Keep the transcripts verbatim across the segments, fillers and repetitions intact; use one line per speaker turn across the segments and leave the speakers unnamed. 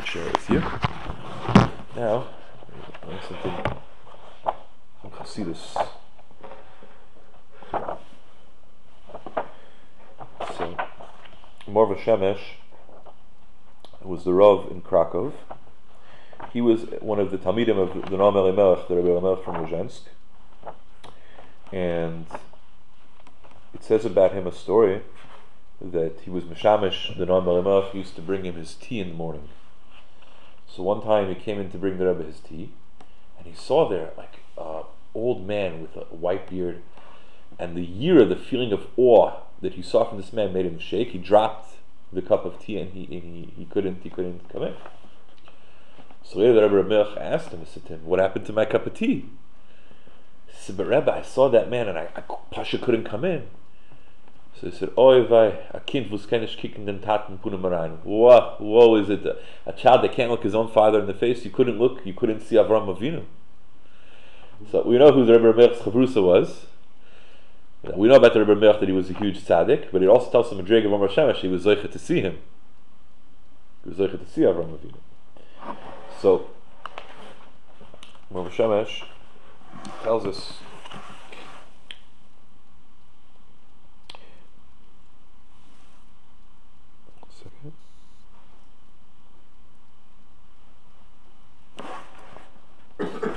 share with you. Now, learn something from Chassidus. So, Morva Shemesh was the Rav in Krakow. He was one of the Talmidim of the Noam Elimelech, the Rebbe Elimelech from Rozhensk. And it says about him a story that he was Meshamish, the Noam Elimelech used to bring him his tea in the morning. So one time he came in to bring the Rebbe his tea, and he saw there like an old man with a white beard, and the year, the feeling of awe that he saw from this man made him shake. He dropped the cup of tea and he and he, he couldn't he couldn't come in. So later the Rebbe Elimelech asked him, he said to him, "What happened to my cup of tea?" He said, "But Rebbe, I saw that man and I, I Pasha couldn't come in." So he said, "Oy vay, a kind was kenish kicking den taten punem rein. Whoa, whoa, is it a, a child that can't look his own father in the face? You couldn't look, you couldn't see Avram Avinu." So we know who the Rebbe Elimelech's chavrusa was. We know about the Rebbe Elimelech that he was a huge tzaddik, but it also tells the Madrig of Omer Shemesh he was zeicha to see him. He was zeicha to see Avram Avinu. So Omer Shemesh tells us one second.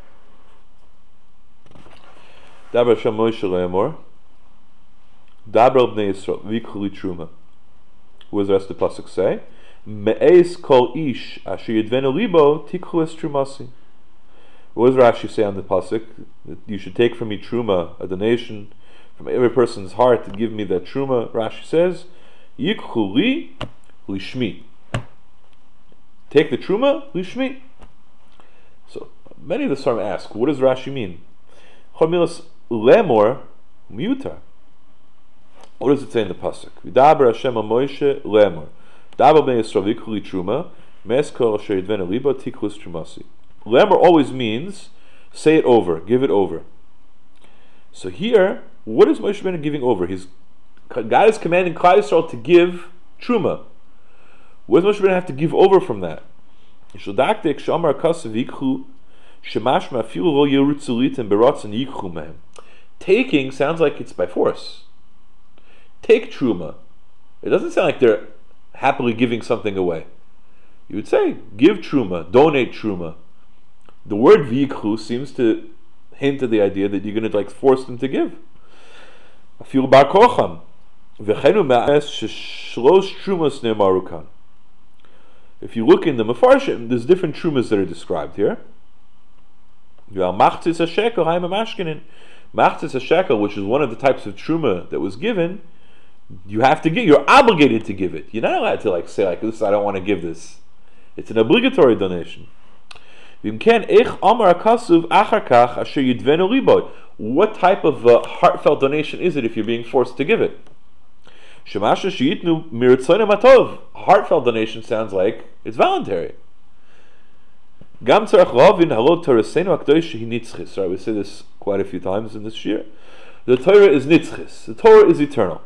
Dabar Shem Moshe Le'amor Dabar Bnei Yisrael V'ikhu Truma. What does the rest of the pasuk say? Me'eis kol ish asher yidvenu libo tikhu es trumasi. What does Rashi say on the pasuk? That you should take from me truma, a donation from every person's heart to give me that truma. Rashi says, Yikhu li lishmi. Take the truma lishmi. So many of the Sfarim ask, what does Rashi mean? Chamilas lemor mutar. What does it say in the pasuk? V'daber Hashem Moshe lemor. Daber bnei Yisrael v'ikhu li truma. Mes kol asher yidvenu libo tikhu es trumasi. Lemor always means say it over, give it over. So here, what is Moshe Rabbeinu giving over? He's God is commanding Klal Yisrael to give truma. What does Moshe Rabbeinu have to give over from that? Yishaldaktek shamar kasav v'ikhu. Taking sounds like it's by force. Take truma. It doesn't sound like they're happily giving something away. You would say, give truma, donate truma. The word vikhu seems to hint at the idea that you're going to like force them to give. If you look in the Mefarshim, there's different trumas that are described here. Machzis HaShekel, Machzis HaShekel, which is one of the types of truma that was given, you have to give. You're obligated to give it. You're not allowed to like say like this. I don't want to give this. It's an obligatory donation. What type of uh, heartfelt donation is it if you're being forced to give it? Heartfelt donation sounds like it's voluntary. Right, we say this quite a few times in this year. The Torah is nitzchis. The Torah is eternal.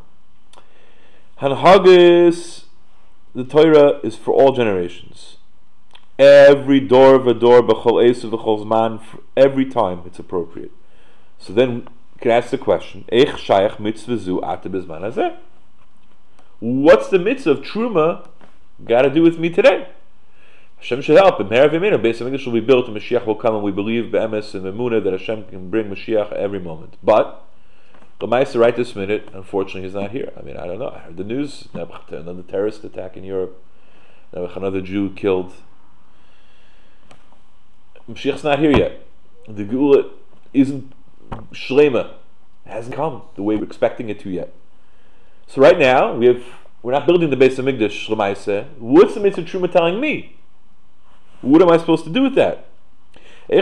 Hanhagis, the Torah is for all generations. Every door of a door, b'chol esav b'chol zman, every time it's appropriate. So then you can ask the question: Eich shayach mitzvah zu ata b'zman hazeh? What's the mitzvah of truma got to do with me today? Hashem should help him. Beis Hamikdash will be built, and Mashiach will come, and we believe be'emes and Emunah that Hashem can bring Mashiach every moment. But L'maisa, right this minute, unfortunately, he's not here. I mean, I don't know. I heard the news: another terrorist attack in Europe, another Jew killed. Mashiach's not here yet. The Geula isn't shlema. It hasn't come the way we're expecting it to yet. So right now we have we're not building the Beis Hamikdash. L'maisa, what's the mitzvah truma telling me? What am I supposed to do with that? The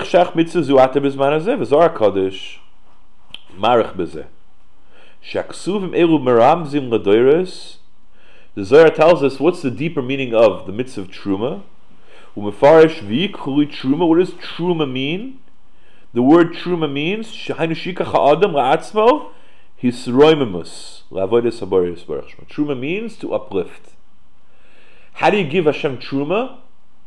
Zohar tells us what's the deeper meaning of the mitzvah of truma. What does truma mean? The word truma means truma means to uplift. How do you give Hashem truma?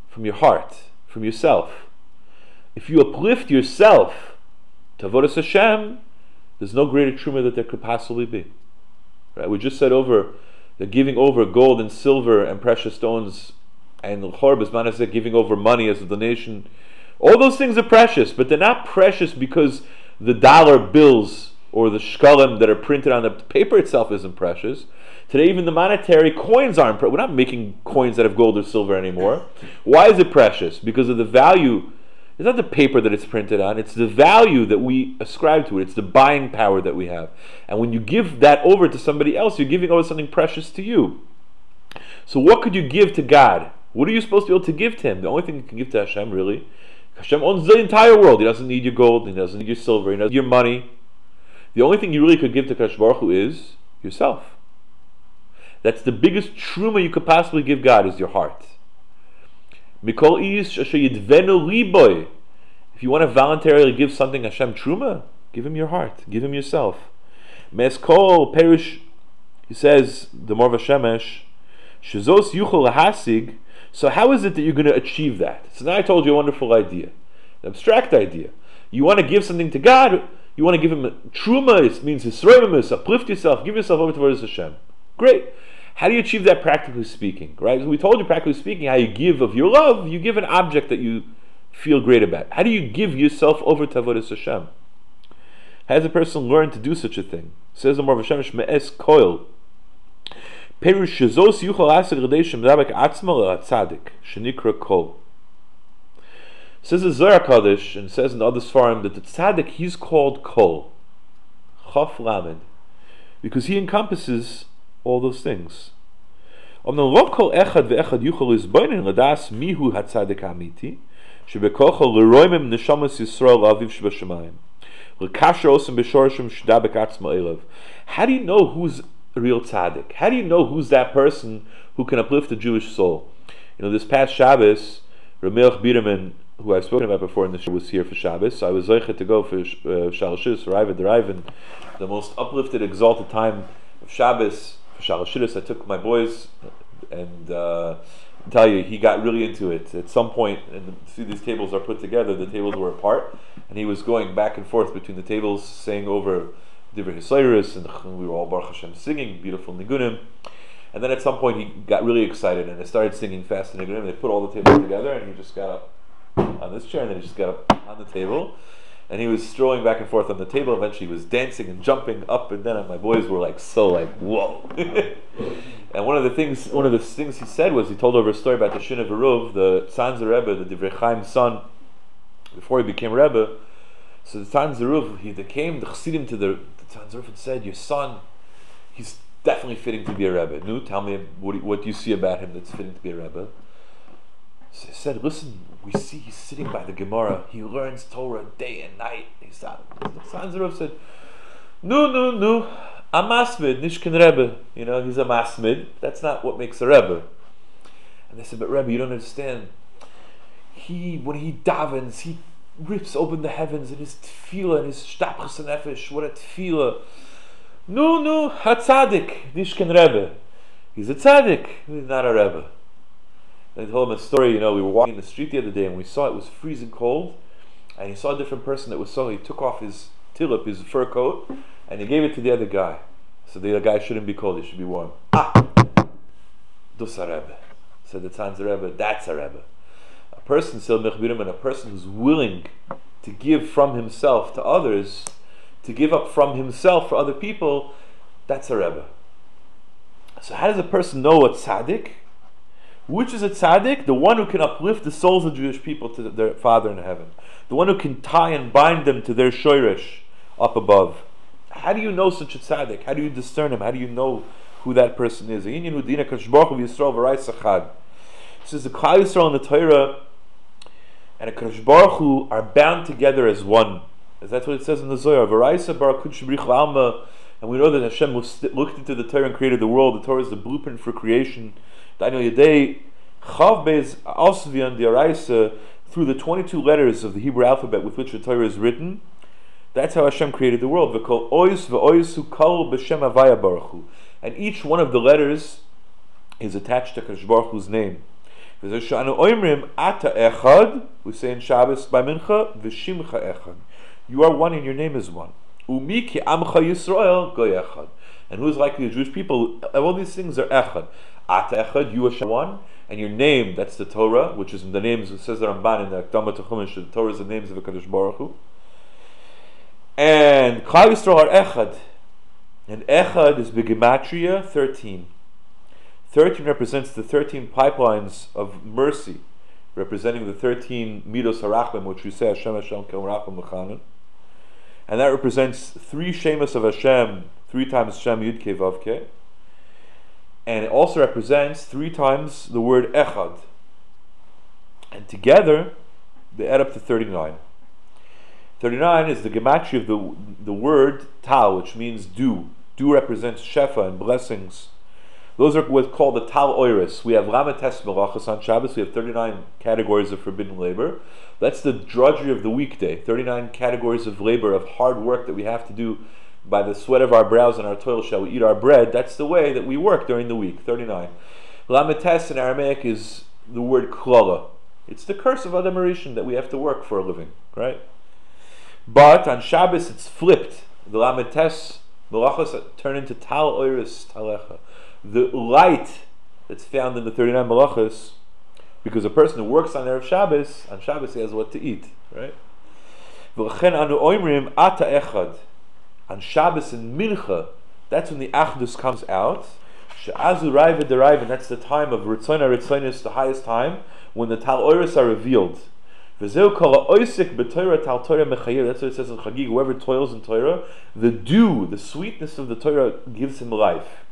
from your heart, from yourself. If you uplift yourself to Avodas Hashem, there's no greater truma that there could possibly be. Right? We just said over the giving over gold and silver and precious stones, and L'chor B'zman Hazeh giving over money as a donation. All those things are precious, but they're not precious because the dollar bills or the shkalim that are printed on the paper itself isn't precious. Today, even the monetary coins aren't precious. We're not making coins out of gold or silver anymore. Why is it precious? Because of the value. It's not the paper that it's printed on, it's the value that we ascribe to it. It's the buying power that we have. And when you give that over to somebody else, you're giving over something precious to you. So what could you give to God? What are you supposed to be able to give to Him? The only thing you can give to Hashem, really, Hashem owns the entire world. He doesn't need your gold, He doesn't need your silver, He doesn't need your money. The only thing you really could give to Kadosh Baruch Hu is yourself. That's the biggest truma you could possibly give God, is your heart. Mikol ish asher yidvenu liboy. If you want to voluntarily give something Hashem truma, give Him your heart, give Him yourself. Meskol perish, he says, the Morva Shemesh, shezos yuchol lahasig. So how is it that you're going to achieve that? So now I told you a wonderful idea, an abstract idea. You want to give something to God, you want to give Him a truma, it means hisroimus, uplift yourself, give yourself over to Hashem. Great. How do you achieve that practically speaking? Right? So we told you practically speaking how you give of your love, you give an object that you feel great about. How do you give yourself over to Avodas Hashem? How does a person learn to do such a thing? Says the Morva Shemesh, me'es koil. Perush shezos yuchal asik radeshim dabek atzma le'atzadik, shenikra kol. Says the Zohar Kadosh, and says in the other Sfarim, that the tzaddik, he's called kol. Chaf lamed. Because he encompasses all those things. But not how do you know who's a real tzaddik? How do you know who's that person who can uplift the Jewish soul? You know, this past Shabbos, Ramelch Biderman, who I've spoken about before in the show, was here for Shabbos. So I was zeichet to go for uh, Shalashis, Raiva Deraivan, the most uplifted, exalted time of Shabbos. Shalashidus, I took my boys, and uh, I tell you, he got really into it. At some point, and see these tables are put together, the tables were apart, and he was going back and forth between the tables, saying over Divrei Hisayrus, and we were all Baruch Hashem singing beautiful nigunim. And then at some point, he got really excited, and I started singing fast nigunim. They put all the tables together, and he just got up on this chair, and then he just got up on the table. And he was strolling back and forth on the table. Eventually he was dancing and jumping up and down, and my boys were like so like, whoa. And one of the things one of the things he said was, he told over a story about the Shin of Eruv, the Tzanzer Rebbe, the Divrei Chaim's son, before he became Rebbe. So the Tzanzer Eruv, he they came, the Chassidim to the, the Tzanzer Eruv and said, your son, he's definitely fitting to be a Rebbe. Nu, tell me what, do you, what do you see about him that's fitting to be a Rebbe? So he said, listen, we see he's sitting by the Gemara. He learns Torah day and night. He said, the Tzanzer said, no, no, no, a masmid, nishkin Rebbe. You know, he's a masmid. That's not what makes a Rebbe. And they said, but Rebbe, you don't understand. He, when he davens, he rips open the heavens, and his tefillah, and his shtapchus nefesh, what a tefillah. No, no, a tzaddik, nishkin Rebbe. He's a tzaddik, he's not a Rebbe. And I told him a story. You know, we were walking in the street the other day, and we saw it was freezing cold, and he saw a different person that was so, he took off his tillip, his fur coat, and he gave it to the other guy. So the other guy shouldn't be cold, he should be warm. Ah! Dus a Rebbe. Said the Tzanzer Rebbe, that's a Rebbe. A person, said Mechbirim, and a person who's willing to give from himself to others, to give up from himself for other people, that's a Rebbe. So how does a person know a tzaddik? Which is a tzaddik? The one who can uplift the souls of Jewish people to their Father in heaven. The one who can tie and bind them to their shoyresh up above. How do you know such a tzaddik? How do you discern him? How do you know who that person is? It says the Klal Yisrael and the Torah and a Kadosh Baruch Hu are bound together as one. As that's what it says in the Zohar. And we know that Hashem looked into the Torah and created the world. The Torah is the blueprint for creation. Through the twenty-two letters of the Hebrew alphabet with which the Torah is written, that's how Hashem created the world. And each one of the letters is attached to Kadosh Baruch Hu's name. V'zeshanu oimrim ata echad. We say in Shabbos by Mincha, v'shimcha echad. You are one and your name is one. Umi ki amcha Yisrael goy echad. And who is like the Jewish people? All these things are echad. Ata echad, you are one, and your name, that's the Torah, which is the names, it says the Ramban in the Akdama to Chumash, the Torah is the names of the Kadosh Baruch Hu. And Klal Yisrael are echad. And echad is Begematria thirteen. thirteen represents the thirteen pipelines of mercy, representing the thirteen midos harachmim, which we say Hashem Hashem Kel Rachmim L'chanan. And that represents three shemas of Hashem, three times Hashem Yud Kei Vav Kei. And it also represents three times the word echad. And together, they add up to thirty-nine. thirty-nine is the gematria of the, the word tal, which means dew. Dew represents shefa and blessings. Those are what's called the tal oiris. We have lametes melachos on Shabbos. We have thirty-nine categories of forbidden labor. That's the drudgery of the weekday. thirty-nine categories of labor, of hard work that we have to do by the sweat of our brows and our toil shall we eat our bread. That's the way that we work during the week. thirty-nine. Lametes in Aramaic is the word klala. It's the curse of Adam Harishon that we have to work for a living, right? But on Shabbos it's flipped. The lametes melachos turn into tal oiris talecha. The light that's found in the thirty-nine melachos, because a person who works on Erev Shabbos, on Shabbos he has what to eat, right? V'chen anu oimrim ata echad. On Shabbos and Mincha, that's when the Achdus comes out. She'azu raiva deraiva, and that's the time of Ritzona Ritzonis, the highest time, when the Tal Oiris are revealed. V'zeu kol ha'oisik b'Torah tal Torah mechayev. That's what it says in Chagig. Whoever toils in Torah, the dew, the sweetness of the Torah gives him life.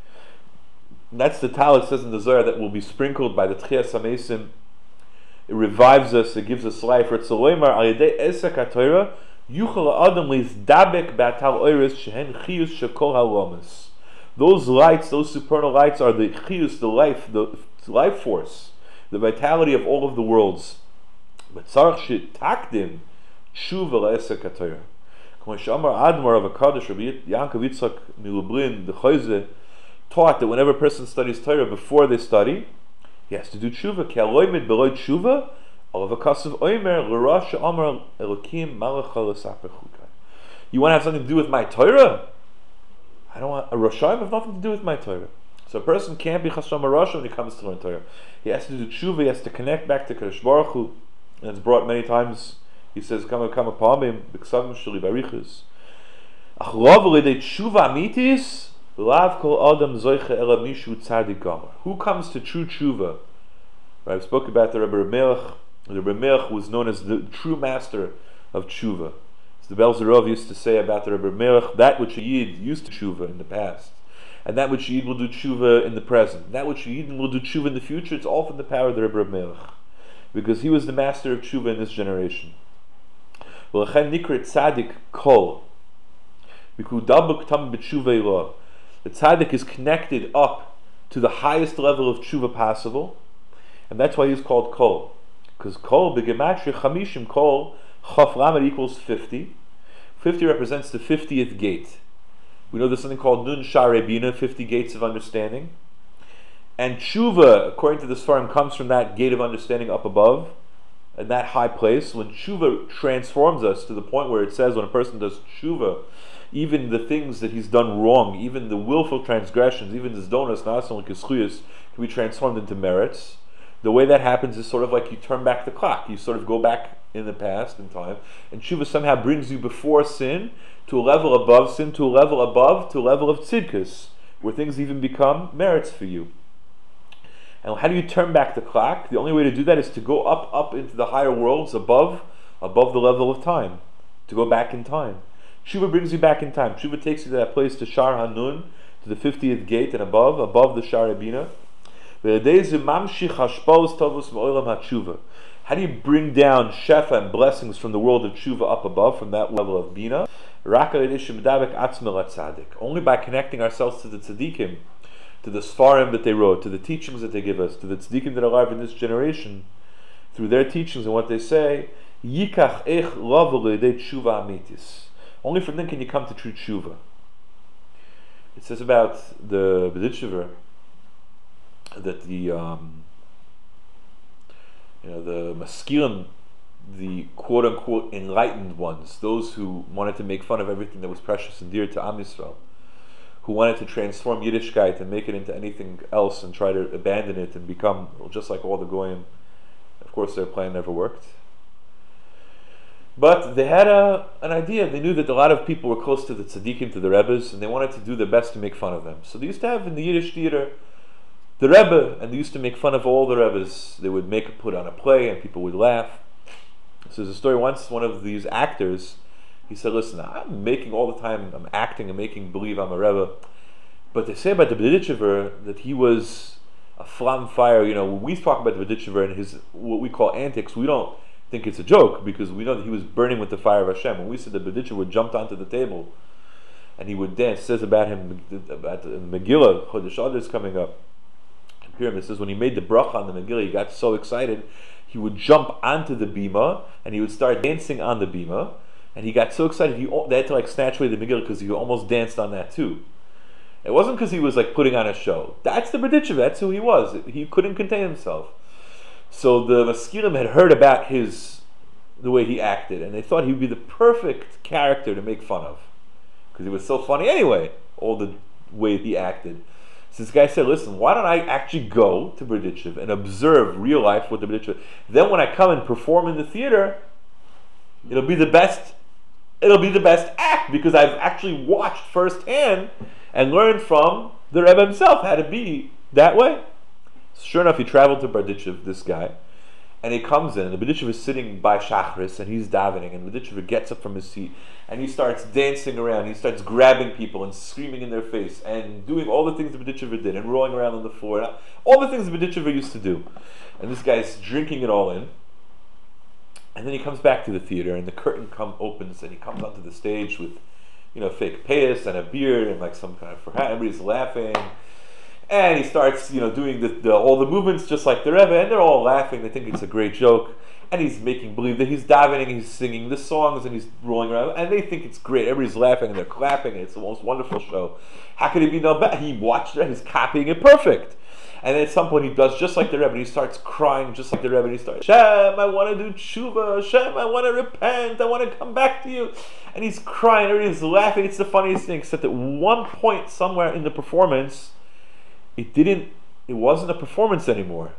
And that's the Tal, it says in the Zohar, that will be sprinkled by the Tchias HaMesim. It revives us, it gives us life. Ritzoloimar al yedei esek HaTorah yuchal adam lizdabek b'atal oiris shehen chiyus shekol ha'lomas. Those lights, those supernal lights, are the chiyus, the life, the life force, the vitality of all of the worlds. But tzarich shetakdim tshuva la'esek HaTorah. K'mo she'amar Admor of HaKadosh, Rabbi Yankov Yitzchak Milublin, the Chayze, taught that whenever a person studies Torah, before they study, he has to do tshuva. Ki aloymid beloy tshuva, alav hakasav oimer l'rosh she'amar Elokim malach l'saper chukai. You want to have something to do with my Torah? I don't want a Rosh Hashanah have nothing to do with my Torah. So a person can't be chasam Rosh when he comes to learn Torah. He has to do tshuva. He has to connect back to Kadosh Baruch Hu, and it's brought many times. He says, "Kama kama pamim b'ksavim sheli barichas." Ach lov l'idei tshuva amitis. Who comes to true tshuva? Right, I've spoken about the Rebbe Melech. The Rebbe Melech was known as the true master of tshuva. As the Belzerov used to say about the Rebbe Melech, that which a Yid used to tshuva in the past, and that which a Yid will do tshuva in the present, that which a Yid will do tshuva in the future, it's all from the power of the Rebbe Melech, because he was the master of tshuva in this generation. V'lechen nikrat tzadik kol, because dabuk tam b'tshuva ilah. The tzaddik is connected up to the highest level of tshuva possible, and that's why he's called kol. Because kol, b'gematria chamishim kol, chaf lamed equals fifty. fifty represents the fiftieth gate. We know there's something called nun sharei bina, fifty gates of understanding. And tshuva, according to the Sfarim, comes from that gate of understanding up above, in that high place. When tshuva transforms us to the point where it says when a person does tshuva, even the things that he's done wrong, even the willful transgressions, even his donas, nasan l'kischuyas, can be transformed into merits. The way that happens is sort of like you turn back the clock. You sort of go back in the past, in time, and tshuva somehow brings you before sin to a level above sin, to a level above, to a level of tzidkus, where things even become merits for you. And how do you turn back the clock? The only way to do that is to go up, up into the higher worlds above, above the level of time, to go back in time. Tshuva brings you back in time. Tshuva takes you to that place, to Shar Hanun, to the fiftieth gate and above, above the Shar Bina. How do you bring down shefa and blessings from the world of tshuva up above, from that level of bina? Only by connecting ourselves to the tzaddikim, to the sfarim that they wrote, to the teachings that they give us, to the tzaddikim that are alive in this generation, through their teachings and what they say. Yikach ech tshuva amitis. Only from then can you come to true tshuva. It says about the B'ditchever that the um, maskilim, the quote-unquote enlightened ones, those who wanted to make fun of everything that was precious and dear to Am Yisrael, who wanted to transform Yiddishkeit and make it into anything else and try to abandon it and become just like all the Goyim. Of course, their plan never worked. But they had a, an idea. They knew that a lot of people were close to the tzaddikim, to the Rebbes, and they wanted to do their best to make fun of them. So they used to have in the Yiddish theater the Rebbe, and they used to make fun of all the Rebbes. They would make put on a play, and people would laugh. So there's a story once, one of these actors, he said, listen, I'm making all the time, I'm acting and making believe I'm a Rebbe, but they say about the Berditchever that he was a flam fire. You know, when we talk about the Berditchever and his, what we call antics, we don't think it's a joke, because we know that he was burning with the fire of Hashem. When we said the Berditchever jumped onto the table, and he would dance, it says about him, about the Megillah, Chodesh Adar is coming up, it says when he made the bracha on the Megillah, he got so excited, he would jump onto the bima and he would start dancing on the bima, and he got so excited he they had to like snatch away the Megillah because he almost danced on that too. It wasn't because he was like putting on a show. That's the Berditchever. That's who he was. He couldn't contain himself. So the Maskilim had heard about his the way he acted, and they thought he would be the perfect character to make fun of because he was so funny anyway. All the way he acted. So this guy said, listen, why don't I actually go to Berditchev and observe real life with the Berditchev? Then when I come and perform in the theater, it'll be the best it'll be the best act, because I've actually watched firsthand and learned from the Rebbe himself how to be that way. So sure enough, he traveled to Berditchev, this guy, and he comes in, and the Berditchev is sitting by Shachris, and he's davening, and the Berditchev gets up from his seat, and he starts dancing around, he starts grabbing people and screaming in their face, and doing all the things the Berditchev did, and rolling around on the floor, all the things the Berditchev used to do. And this guy's drinking it all in, and then he comes back to the theater, and the curtain come opens, and he comes onto the stage with, you know, fake payas and a beard, and like some kind of forhat, everybody's laughing. And he starts, you know, doing the, the, all the movements just like the Rebbe, and they're all laughing. They think it's a great joke, and he's making believe that he's davening, he's singing the songs, and he's rolling around, and they think it's great. Everybody's laughing and they're clapping, and it's the most wonderful show. How could he be no better? He watched it, he's copying it perfect. And then at some point he does just like the Rebbe, and he starts crying just like the Rebbe, and he starts, Hashem, I want to do tshuva, Hashem, I want to repent, I want to come back to you. And he's crying, everybody's laughing. It's the funniest thing, except at one point somewhere in the performance, it didn't, it wasn't a performance anymore.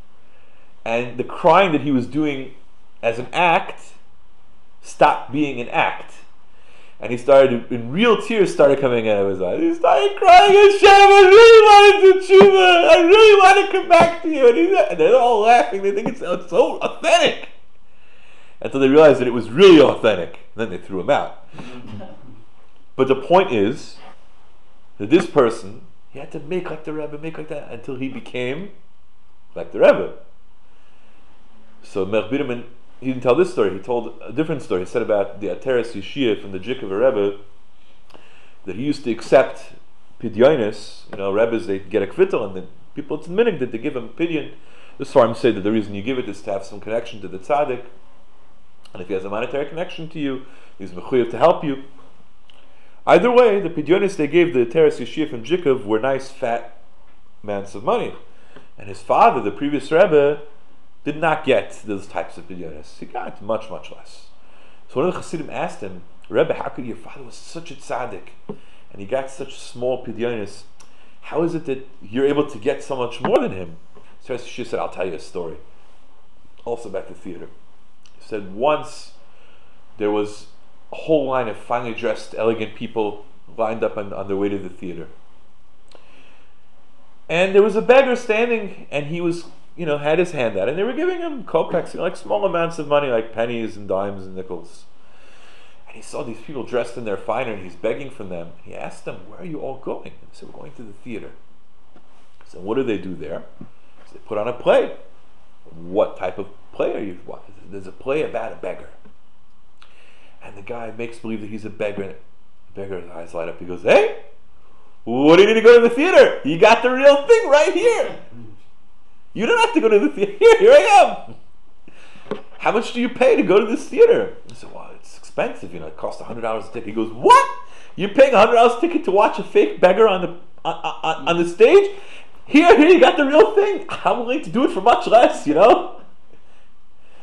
And the crying that he was doing as an act stopped being an act. And he started, in real tears started coming out of his eyes. He started crying, Hashem, I really want to do tshuva. I really want to come back to you. And, he, and they're all laughing. They think it's, it's so authentic. Until they realized that it was really authentic. And then they threw him out. But the point is that this person, he had to make like the Rebbe, make like that, until he became like the Rebbe. So Melch Biderman, he didn't tell this story, he told a different story. He said about the Ateres Yeshia from the Jikva Rebbe, that he used to accept pidyonis, you know, Rebbes, they get a kvittel, and then people, it's a minhag that they give him pidyon. The Sfarim say that the reason you give it is to have some connection to the tzaddik, and if he has a monetary connection to you, he's mechuyev to help you. Either way, the pidyonis they gave the Teres Yeshia from Jikv were nice fat amounts of money. And his father, the previous Rebbe, did not get those types of pidyonis. He got much, much less. So one of the Chassidim asked him, Rebbe, how could your father was such a tzaddik, and he got such small pidyonis, how is it that you're able to get so much more than him? So she said, I'll tell you a story. Also about the theater. He said once there was a whole line of finely dressed, elegant people lined up on, on their way to the theater. And there was a beggar standing, and he was, you know, had his hand out, and they were giving him kopecks, you know, like small amounts of money, like pennies and dimes and nickels. And he saw these people dressed in their finery, and he's begging from them. He asked them, where are you all going? And they said, we're going to the theater. He said, what do they do there? He said, they put on a play. What type of play are you? What? There's a play about a beggar. And the guy makes believe that he's a beggar. The beggar's eyes light up. He goes, hey, what do you need to go to the theater? You got the real thing right here. You don't have to go to the theater. Here, here I am. How much do you pay to go to this theater? I said, well, it's expensive. You know, it costs one hundred dollars a ticket. He goes, what? You're paying one hundred dollars a ticket to watch a fake beggar on the on, on, on the stage? Here, here, you got the real thing. I'm willing to do it for much less, you know?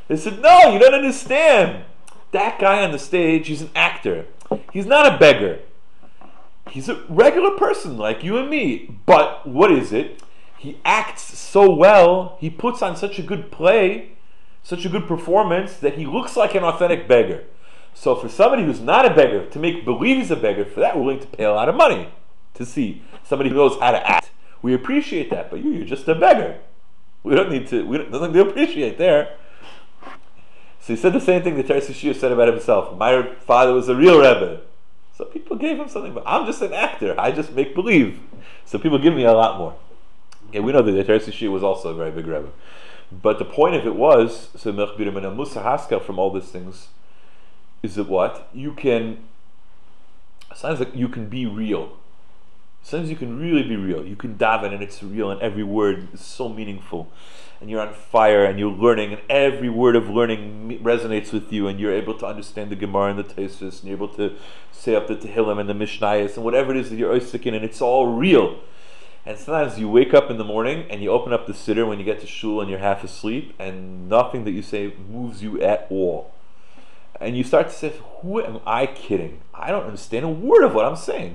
They said, no, you don't understand. That guy on the stage, he's an actor. He's not a beggar. He's a regular person like you and me. But what is it? He acts so well, he puts on such a good play, such a good performance, that he looks like an authentic beggar. So for somebody who's not a beggar, to make believe he's a beggar, for that we're willing to pay a lot of money to see somebody who knows how to act. We appreciate that, but you, you're just a beggar. We don't need to, we don't, nothing to appreciate there. So he said the same thing that Teres Yeshua said about himself. My father was a real Rebbe. So people gave him something, but I'm just an actor. I just make believe. So people give me a lot more. Okay, we know that Teres Yeshua was also a very big Rebbe. But the point of it was, so Melech Biram and Musa Haskell from all these things, is that what? You can, sometimes like you can be real. Sometimes you can really be real. You can daven and it's real and every word is so meaningful. And you're on fire and you're learning and every word of learning resonates with you and you're able to understand the Gemara and the Tosfos and you're able to say up the Tehillim and the Mishnayos and whatever it is that you're oisik in, and it's all real. And sometimes you wake up in the morning and you open up the siddur when you get to shul and you're half asleep and nothing that you say moves you at all. And you start to say, who am I kidding? I don't understand a word of what I'm saying.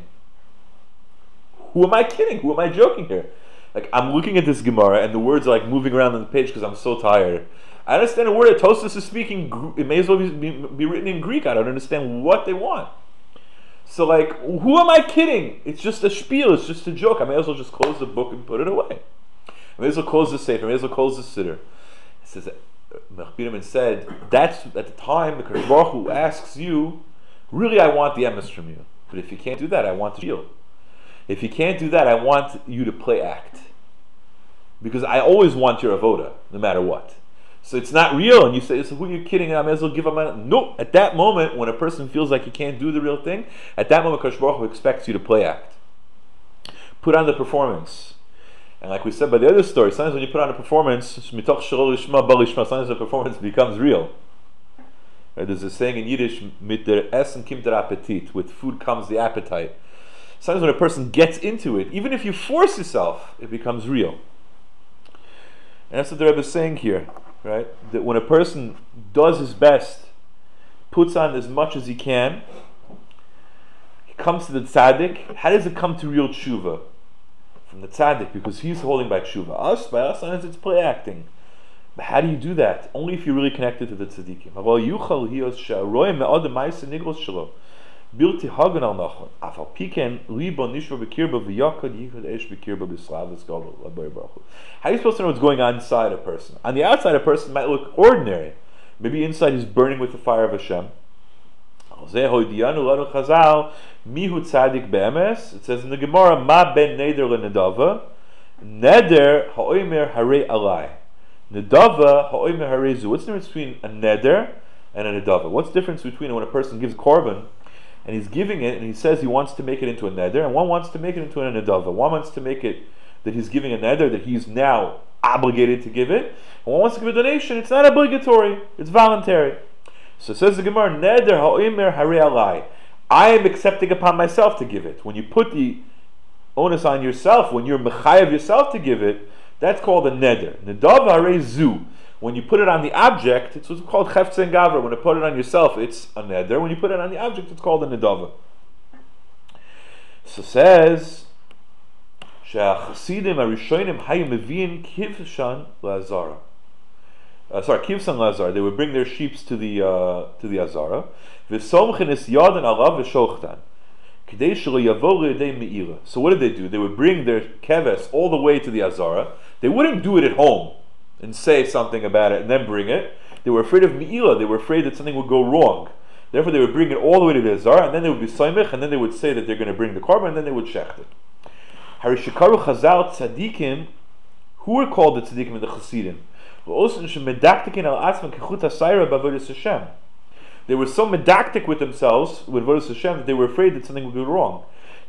Who am I kidding? Who am I joking here? Like, I'm looking at this Gemara and the words are like moving around on the page because I'm so tired. I understand a word that Tosfos is speaking, it may as well be, be, be written in Greek. I don't understand what they want. So like, who am I kidding? It's just a spiel, it's just a joke. I may as well just close the book and put it away. I may as well close the sefer, I may as well close the siddur. It says, Melech Biram said, that's at the time the Kadosh Baruch Hu asks you, really I want the emes from you. But if you can't do that, I want to feel. If you can't do that, I want you to play act. Because I always want your avoda, no matter what. So it's not real, and you say, so who are you kidding? I may as well give up my... No, at that moment, when a person feels like he can't do the real thing, at that moment, Kadosh Baruch Hu expects you to play act. Put on the performance. And like we said by the other story, sometimes when you put on a performance, sometimes the performance becomes real. Right, there's a saying in Yiddish, mit der Essen kommt der Appetit. With food comes the appetite. Sometimes when a person gets into it, even if you force yourself, it becomes real. And that's what the Rebbe is saying here, right? That when a person does his best, puts on as much as he can, he comes to the tzaddik. How does it come to real tshuva? From the tzaddik, because he's holding by tshuva. Us, by us, sometimes it's play acting. But how do you do that? Only if you're really connected to the tzaddikim. Bilti hagen al nachon. Afal piken libo nishva bekirba v'yakad yichad esh bekirba b'slav v'skadol l'bayir baruch hu. How are you supposed to know what's going on inside a person? On the outside, a person might look ordinary. Maybe inside he's burning with the fire of Hashem. It says in the Gemara, ma ben neder le'nedava, neder ha'omer harei alai. Nedava ha'omer harei zu. What's the difference between a neder and a nedava? What's the difference between when a person gives korban and he's giving it, and he says he wants to make it into a neder, and one wants to make it into a nedava. One wants to make it that he's giving a neder, that he's now obligated to give it. And one wants to give a donation, it's not obligatory, it's voluntary. So it says the Gemara, neder ha'omer harei alai. I am accepting upon myself to give it. When you put the onus on yourself, when you're mechayev yourself to give it, that's called a neder. Nedava harei zu. When you put it on the object, it's what's called chefetz and gavra. When you put it on yourself, it's a neder. When you put it on the object, it's called a nedava. So it says, She'achasidim arishonim hayu meviin kivshan la'azara. Uh, sorry, kivsan la'azara. They would bring their sheep to the uh, to the azara. V'somchen es yadan alav v'shochtan. K'dei shelo yavo li'edei me'ira. So what did they do? They would bring their keves all the way to the azara. They wouldn't do it at home and say something about it and then bring it. They were afraid of me'ila. They were afraid that something would go wrong. Therefore, they would bring it all the way to the azara, and then they would be soymich, and then they would say that they're going to bring the korban, and then they would shecht it. Harishikaru chazal tzadikim, who were called the tzadikim in the Chasidim? They were so medactic with themselves, with Vodas Hashem, that they were afraid that something would go wrong.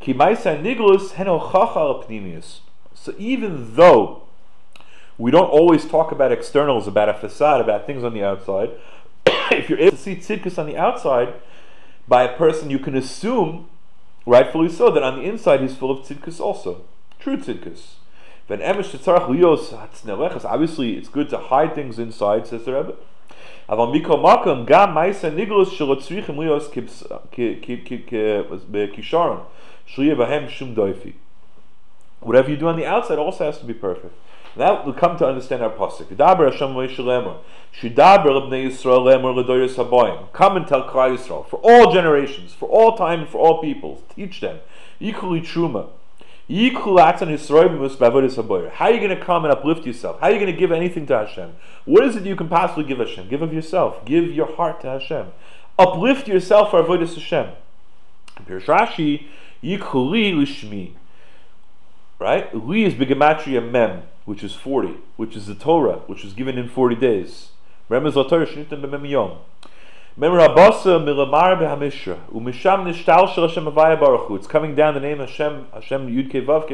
So even though we don't always talk about externals, about a facade, about things on the outside, if you're able to see tzidkus on the outside by a person, you can assume, rightfully so, that on the inside he's full of tzidkus also. True tzidkus. Obviously, it's good to hide things inside, says the Rebbe. אבל מכל מקום, גם מעשה ניגלוס שלא צריכים להיות ככישרון, שלא יהיה בהם שום דופי. Whatever you do on the outside also has to be perfect. Now we come to understand our pasuk. Yidaber Hashem Moshe lemor, Shidaber lebnei Yisrael lemor ledoyos habayim. Come and tell Klal Yisrael for all generations, for all time, and for all peoples. Teach them. Yikuli truma. Yikul atan Yisrael b'mus b'avodas habayim. How are you going to come and uplift yourself? How are you going to give anything to Hashem? What is it you can possibly give Hashem? Give of yourself. Give your heart to Hashem. Uplift yourself for avodas Hashem. Pirush Rashi, Yikuli lishmi. Right? Li is Begematria Mem, which is forty, which is the Torah, which was given in forty days. Remez la Torah shnitim b'mem yom. Mem rabasa milamar behamishra. Umisham nishtal shel Hashem avaya baruch hu. It's coming down the name Hashem, Hashem Yud Kei Vav Kei